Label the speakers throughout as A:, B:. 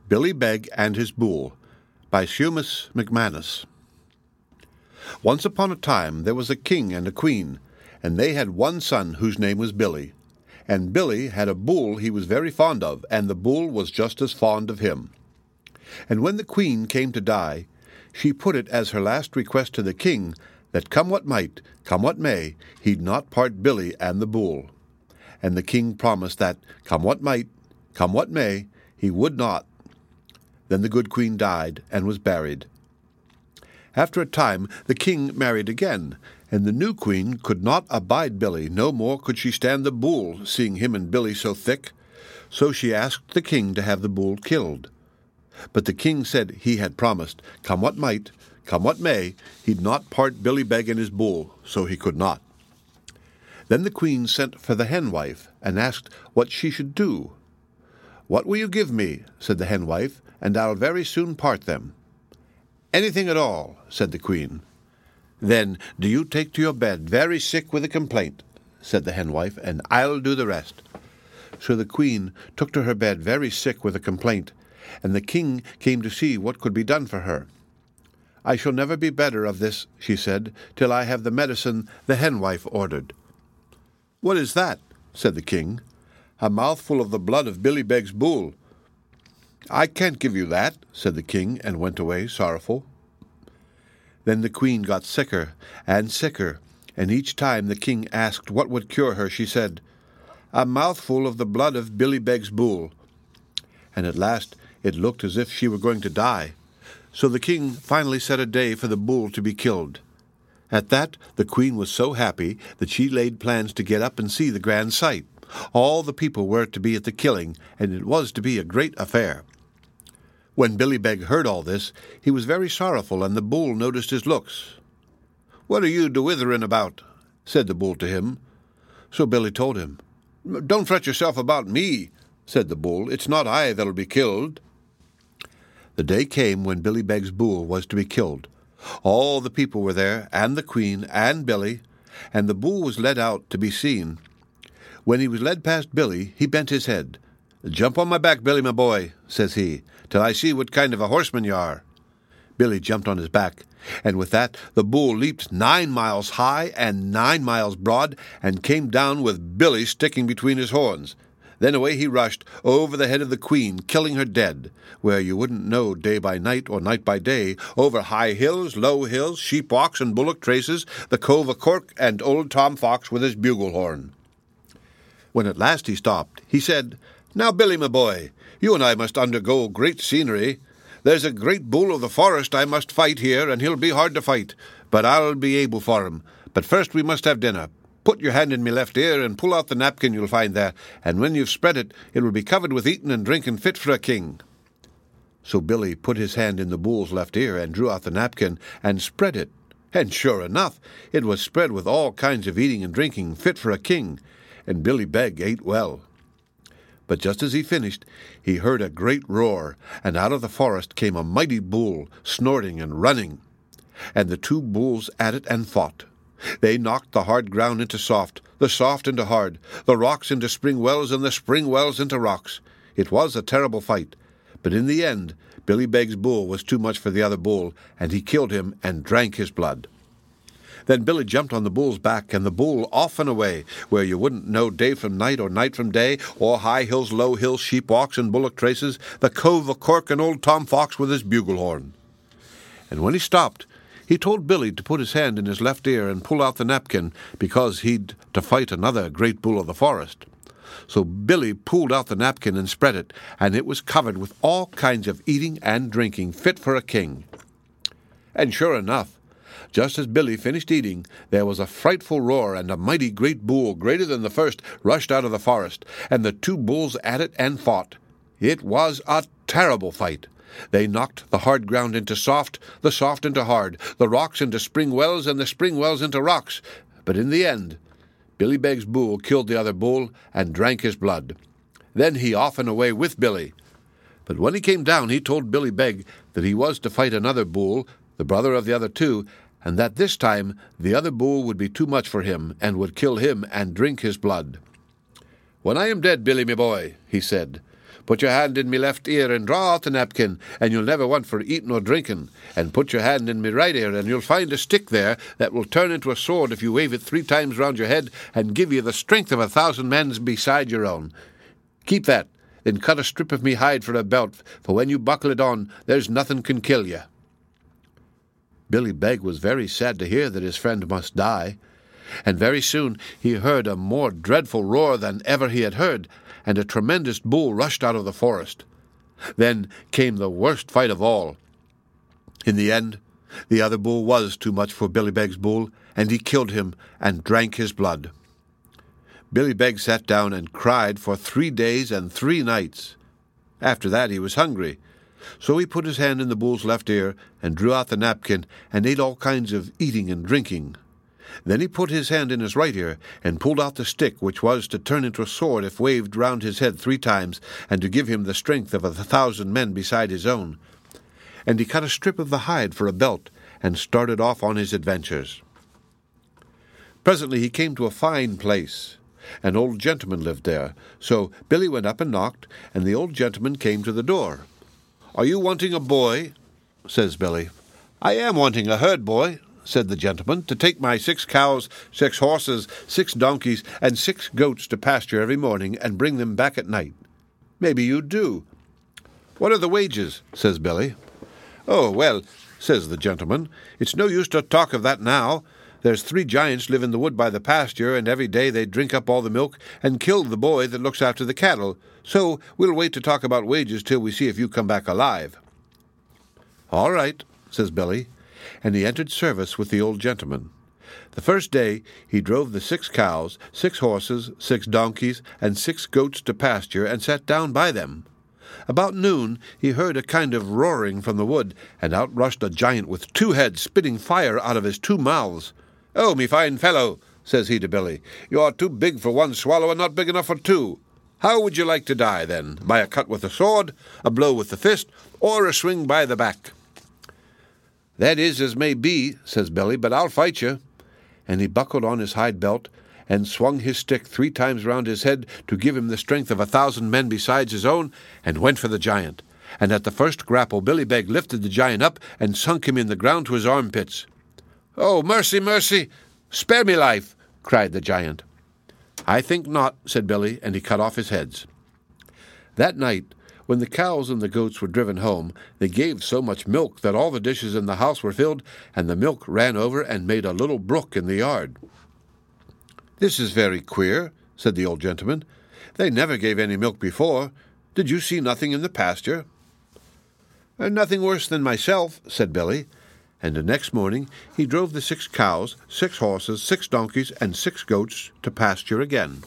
A: Billy Beg and His Bull by Seumas McManus. Once upon a time there was a king and a queen, and they had one son whose name was Billy. And Billy had a bull he was very fond of, and the bull was just as fond of him. And when the queen came to die, she put it as her last request to the king that come what might, come what may, he'd not part Billy and the bull. And the king promised that, come what might, come what may, he would not. Then the good queen died and was buried. After a time the king married again, and the new queen could not abide Billy, no more could she stand the bull, seeing him and Billy so thick. So she asked the king to have the bull killed. But the king said he had promised, come what might, come what may, he'd not part Billy Beg and his bull, so he could not. Then the queen sent for the henwife, and asked what she should do. What will you give me, said the henwife, and I'll very soon part them. Anything at all, said the queen. Then do you take to your bed very sick with a complaint, said the henwife, and I'll do the rest. So the queen took to her bed very sick with a complaint, and the king came to see what could be done for her. I shall never be better of this, she said, till I have the medicine the henwife ordered. What is that? Said the king. A mouthful of the blood of Billy Beg's bull. I can't give you that, said the king, and went away sorrowful. Then the queen got sicker and sicker, and each time the king asked what would cure her, she said, a mouthful of the blood of Billy Beg's bull. And at last it looked as if she were going to die. So the king finally set a day for the bull to be killed. At that the queen was so happy that she laid plans to get up and see the grand sight. All the people were to be at the killing, and it was to be a great affair. When Billy Beg heard all this, he was very sorrowful, and the bull noticed his looks. What are you do-witherin' about? Said the bull to him. So Billy told him. Don't fret yourself about me, said the bull. It's not I that'll be killed. The day came when Billy Beg's bull was to be killed. All the people were there, and the queen, and Billy, and the bull was led out to be seen. When he was led past Billy, he bent his head. Jump on my back, Billy, my boy, says he, till I see what kind of a horseman you are. Billy jumped on his back, and with that the bull leaped 9 miles high and 9 miles broad, and came down with Billy sticking between his horns. Then away he rushed over the head of the queen, killing her dead, where you wouldn't know day by night or night by day, over high hills, low hills, sheep walks and bullock traces, the Cove of Cork, and old Tom Fox with his bugle horn. When at last he stopped, he said, Now, Billy, my boy, you and I must undergo great scenery. There's a great bull of the forest I must fight here, and he'll be hard to fight, but I'll be able for him. But first we must have dinner. Put your hand in me left ear, and pull out the napkin you'll find there, and when you've spread it, it will be covered with eatin' and drinkin' fit for a king. So Billy put his hand in the bull's left ear, and drew out the napkin, and spread it. And sure enough, it was spread with all kinds of eating and drinking, fit for a king, and Billy Beg ate well. But just as he finished, he heard a great roar, and out of the forest came a mighty bull, snorting and running. And the two bulls at it and fought. They knocked the hard ground into soft, the soft into hard, the rocks into spring wells, and the spring wells into rocks. It was a terrible fight, but in the end, Billy Beg's bull was too much for the other bull, and he killed him and drank his blood. Then Billy jumped on the bull's back, and the bull off and away, where you wouldn't know day from night or night from day, or high hills, low hills, sheep walks, and bullock traces, the Cove of Cork, and old Tom Fox with his bugle horn. And when he stopped, he told Billy to put his hand in his left ear and pull out the napkin, because he'd to fight another great bull of the forest. So Billy pulled out the napkin and spread it, and it was covered with all kinds of eating and drinking, fit for a king. And sure enough, just as Billy finished eating, there was a frightful roar, and a mighty great bull, greater than the first, rushed out of the forest, and the two bulls at it and fought. It was a terrible fight. They knocked the hard ground into soft, the soft into hard, the rocks into spring wells, and the spring wells into rocks. But in the end, Billy Beg's bull killed the other bull and drank his blood. Then he off and away with Billy. But when he came down, he told Billy Beg that he was to fight another bull, the brother of the other two, and that this time the other bull would be too much for him, and would kill him and drink his blood. When I am dead, Billy, my boy, he said, Put your hand in me left ear and draw out the napkin, and you'll never want for eating or drinking. And put your hand in me right ear, and you'll find a stick there that will turn into a sword if you wave it 3 times round your head, and give you the strength of 1,000 men beside your own. Keep that, then cut a strip of me hide for a belt, for when you buckle it on, there's nothing can kill you." Billy Beg was very sad to hear that his friend must die, and very soon he heard a more dreadful roar than ever he had heard, and a tremendous bull rushed out of the forest. Then came the worst fight of all. In the end, the other bull was too much for Billy Beg's bull, and he killed him and drank his blood. Billy Beg sat down and cried for 3 days and 3 nights. After that he was hungry, so he put his hand in the bull's left ear and drew out the napkin and ate all kinds of eating and drinking. Then he put his hand in his right ear and pulled out the stick which was to turn into a sword if waved round his head 3 times, and to give him the strength of 1,000 men beside his own. And he cut a strip of the hide for a belt and started off on his adventures. Presently he came to a fine place. An old gentleman lived there, so Billy went up and knocked, and the old gentleman came to the door. "Are you wanting a boy?" says Billy. "I am wanting a herd boy," said the gentleman, "to take my 6 cows, 6 horses, 6 donkeys, and 6 goats to pasture every morning, and bring them back at night." "Maybe you do." "What are the wages?" says Billy. "Oh, well," says the gentleman, "it's no use to talk of that now. There's 3 giants live in the wood by the pasture, and every day they drink up all the milk and kill the boy that looks after the cattle, so we'll wait to talk about wages till we see if you come back alive." "All right," says Billy, and he entered service with the old gentleman. The first day he drove the 6 cows, 6 horses, 6 donkeys, and 6 goats to pasture, and sat down by them. About noon he heard a kind of roaring from the wood, and out rushed a giant with 2 heads, spitting fire out of his 2 mouths. "Oh, me fine fellow," says he to Billy, "you are too big for 1 swallow and not big enough for 2. How would you like to die, then? By a cut with a sword, a blow with the fist, or a swing by the back?" "That is as may be," says Billy, "but I'll fight you." And he buckled on his hide belt, and swung his stick 3 times round his head to give him the strength of 1,000 men besides his own, and went for the giant. And at the first grapple Billy Beg lifted the giant up and sunk him in the ground to his armpits. "Oh, mercy, mercy! Spare me life!" cried the giant. "I think not," said Billy, and he cut off his heads. That night, when the cows and the goats were driven home, they gave so much milk that all the dishes in the house were filled, and the milk ran over and made a little brook in the yard. "This is very queer," said the old gentleman. "They never gave any milk before. Did you see nothing in the pasture?" "Nothing worse than myself," said Billy. And the next morning he drove the 6 cows, 6 horses, 6 donkeys, and 6 goats to pasture again.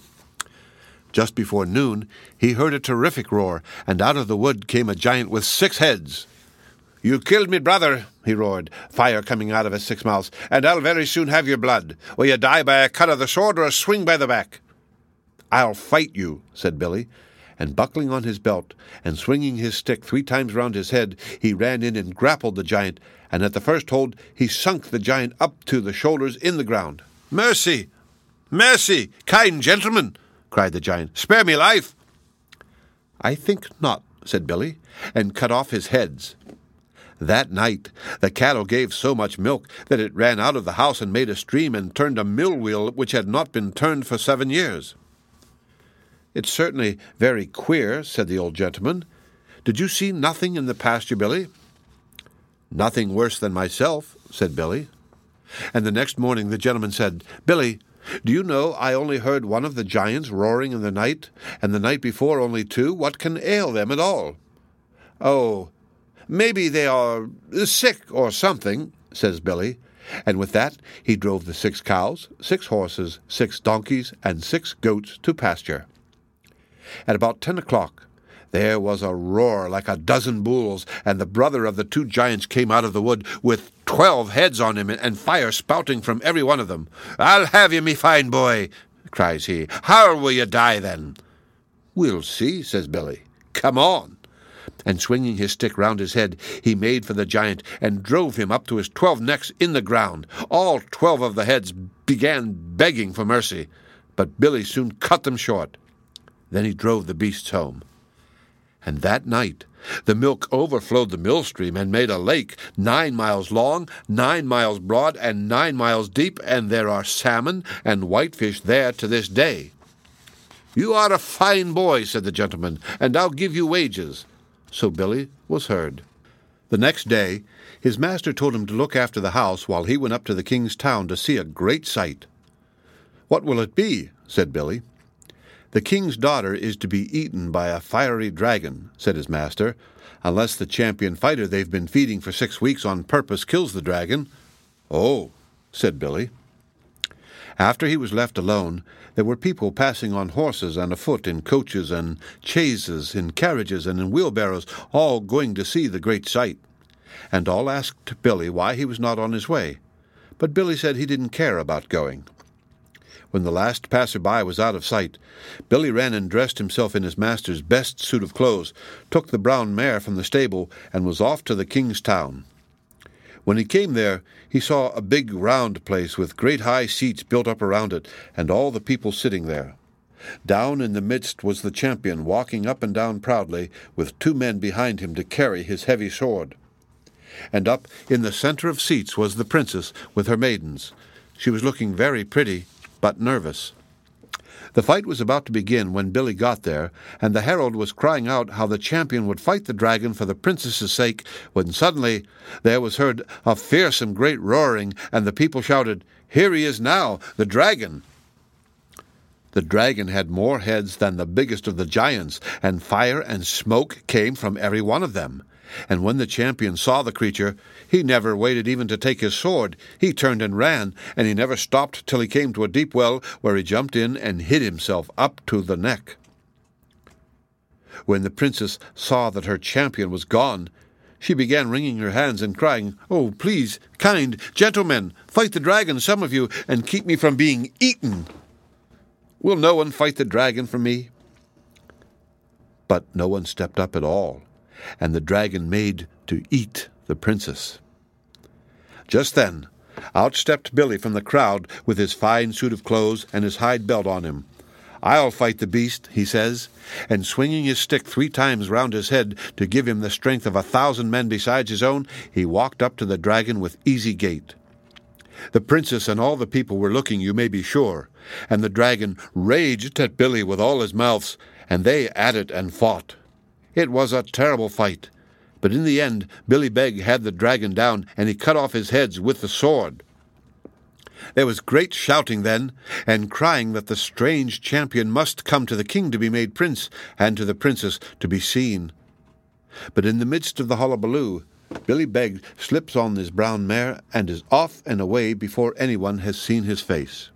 A: Just before noon he heard a terrific roar, and out of the wood came a giant with 6 heads. "You killed me brother," he roared, fire coming out of his 6 mouths, "and I'll very soon have your blood. Will you die by a cut of the sword or a swing by the back?" "I'll fight you," said Billy, and buckling on his belt and swinging his stick 3 times round his head, he ran in and grappled the giant, and at the first hold he sunk the giant up to the shoulders in the ground. "Mercy! Mercy! Kind gentlemen!" cried the giant. "Spare me life!" "I think not," said Billy, and cut off his heads. That night the cattle gave so much milk that it ran out of the house and made a stream and turned a mill wheel which had not been turned for 7 years. "It's certainly very queer," said the old gentleman. "Did you see nothing in the pasture, Billy?" "Nothing worse than myself," said Billy. And the next morning the gentleman said, "Billy, do you know I only heard 1 of the giants roaring in the night, and the night before only 2? What can ail them at all?" "Oh, maybe they are sick or something," says Billy. And with that he drove the 6 cows, 6 horses, 6 donkeys, and 6 goats to pasture. At about 10 o'clock there was a roar like a dozen bulls, and the brother of the 2 giants came out of the wood with 12 heads on him, and fire spouting from every one of them. "I'll have you, me fine boy," cries he. "How will you die, then?" "We'll see," says Billy. "Come on." And swinging his stick round his head, he made for the giant, and drove him up to his 12 necks in the ground. All 12 of the heads began begging for mercy, but Billy soon cut them short. Then he drove the beasts home. And that night the milk overflowed the mill stream and made a lake 9 miles long, 9 miles broad, and 9 miles deep, and there are salmon and whitefish there to this day. "You are a fine boy," said the gentleman, "and I'll give you wages." So Billy was heard. The next day his master told him to look after the house while he went up to the king's town to see a great sight. "What will it be?" said Billy. "The king's daughter is to be eaten by a fiery dragon," said his master, "unless the champion fighter they've been feeding for 6 weeks on purpose kills the dragon." "Oh," said Billy. After he was left alone, there were people passing on horses and afoot, in coaches and chaises, in carriages and in wheelbarrows, all going to see the great sight. And all asked Billy why he was not on his way. But Billy said he didn't care about going. When the last passer-by was out of sight, Billy ran and dressed himself in his master's best suit of clothes, took the brown mare from the stable, and was off to the king's town. When he came there, he saw a big round place with great high seats built up around it, and all the people sitting there. Down in the midst was the champion, walking up and down proudly, with 2 men behind him to carry his heavy sword. And up in the center of seats was the princess with her maidens. She was looking very pretty, but nervous. The fight was about to begin when Billy got there, and the herald was crying out how the champion would fight the dragon for the princess's sake, when suddenly there was heard a fearsome great roaring, and the people shouted, "Here he is now, the dragon!" The dragon had more heads than the biggest of the giants, and fire and smoke came from every one of them. And when the champion saw the creature, he never waited even to take his sword. He turned and ran, and he never stopped till he came to a deep well, where he jumped in and hid himself up to the neck. When the princess saw that her champion was gone, she began wringing her hands and crying, "Oh, please, kind gentlemen, fight the dragon, some of you, and keep me from being eaten. Will no one fight the dragon for me?" But no one stepped up at all, and the dragon made to eat the princess. Just then, out stepped Billy from the crowd with his fine suit of clothes and his hide belt on him. "I'll fight the beast," he says, and swinging his stick 3 times round his head to give him the strength of 1,000 men besides his own, he walked up to the dragon with easy gait. The princess and all the people were looking, you may be sure, and the dragon raged at Billy with all his mouths, and they at it and fought. It was a terrible fight, but in the end Billy Beg had the dragon down, and he cut off his heads with the sword. There was great shouting then, and crying that the strange champion must come to the king to be made prince, and to the princess to be seen. But in the midst of the hullabaloo, Billy Beg slips on his brown mare and is off and away before anyone has seen his face.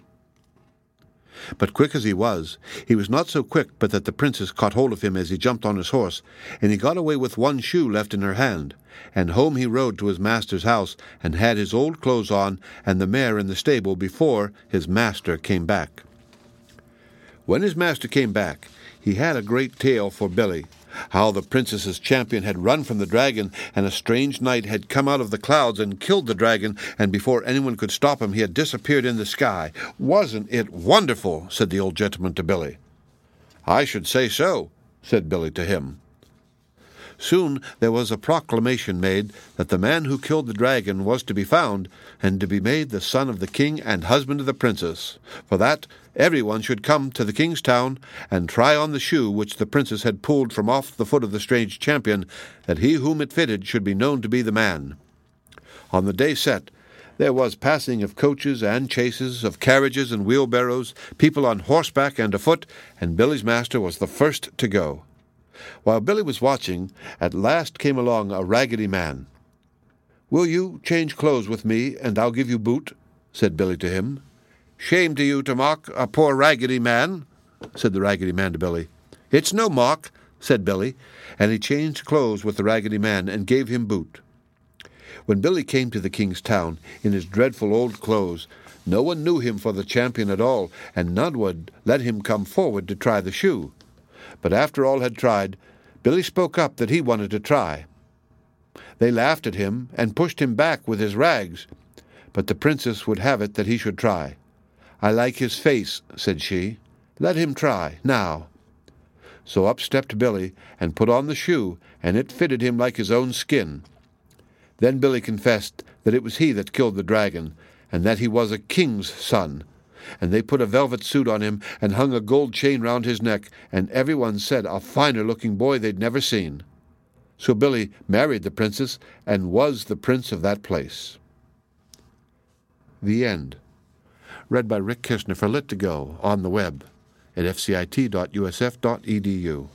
A: But quick as he was not so quick but that the princess caught hold of him as he jumped on his horse, and he got away with 1 shoe left in her hand, and home he rode to his master's house, and had his old clothes on and the mare in the stable before his master came back. When his master came back, he had a great tale for Billy, how the princess's champion had run from the dragon, and a strange knight had come out of the clouds and killed the dragon, and before anyone could stop him he had disappeared in the sky. "Wasn't it wonderful?" said the old gentleman to Billy. "I should say so," said Billy to him. Soon there was a proclamation made that the man who killed the dragon was to be found, and to be made the son of the king and husband of the princess. For that, everyone should come to the king's town and try on the shoe which the princess had pulled from off the foot of the strange champion, that he whom it fitted should be known to be the man. On the day set, there was passing of coaches and chaises, of carriages and wheelbarrows, people on horseback and afoot, and Billy's master was the first to go. While Billy was watching, at last came along a raggedy man. "Will you change clothes with me, and I'll give you boot?" said Billy to him. "Shame to you to mock a poor raggedy man," said the raggedy man to Billy. "It's no mock," said Billy, and he changed clothes with the raggedy man and gave him boot. When Billy came to the king's town in his dreadful old clothes, no one knew him for the champion at all, and none would let him come forward to try the shoe. But after all had tried, Billy spoke up that he wanted to try. They laughed at him and pushed him back with his rags, but the princess would have it that he should try. "I like his face," said she. "Let him try, now." So up stepped Billy and put on the shoe, and it fitted him like his own skin. Then Billy confessed that it was he that killed the dragon, and that he was a king's son. And they put a velvet suit on him, and hung a gold chain round his neck, and everyone said a finer-looking boy they'd never seen. So Billy married the princess, and was the prince of that place. The end. Read by Rick Kirshner for Lit2Go on the web at fcit.usf.edu.